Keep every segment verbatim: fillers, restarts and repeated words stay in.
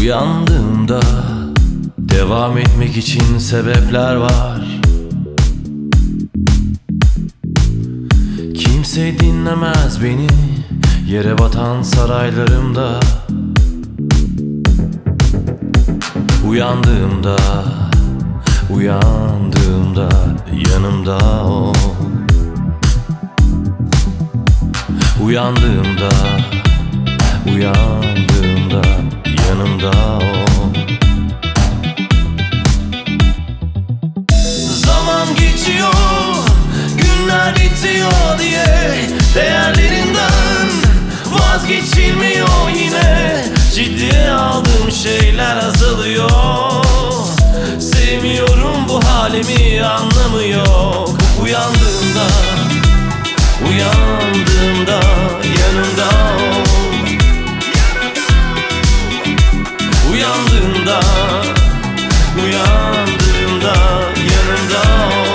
Uyandığımda devam etmek için sebepler var. Kimse dinlemez beni yere batan saraylarımda. Uyandığımda, uyandığımda yanımda ol. Uyandığımda, uyandığımda yanımda ol. Zaman geçiyor, günler bitiyor diye değerlerinden vazgeçilmiyor yine. Ciddiye aldığım şeyler azalıyor. Sevmiyorum bu halimi, anlamı yok. Uyandığımda, uyandığımda yanımda ol. Uyandığımda, uyandığımda yanımda ol.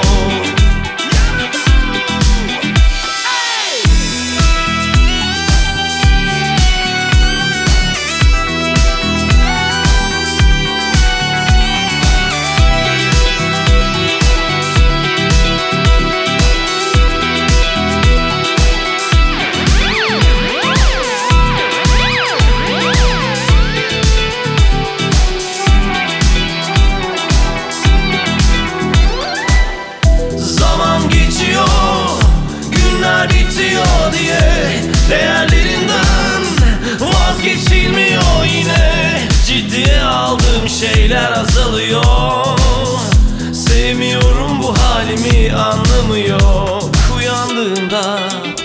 Bitiyor diye değerlerinden vazgeçilmiyor yine. Ciddiye aldığım şeyler azalıyor. Sevmiyorum bu halimi, anlamı yok. Uyandığımda,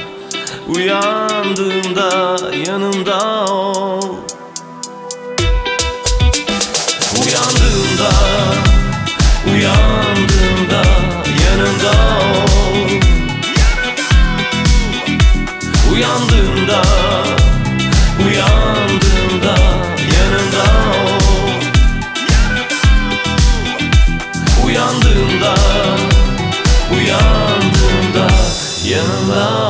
uyandığımda yanımda ol. Uyandığımda, uyandığımda yanımda ol. Uyandığımda, uyandığımda yanımda ol. Uyandığımda, uyandığımda yanımda ol.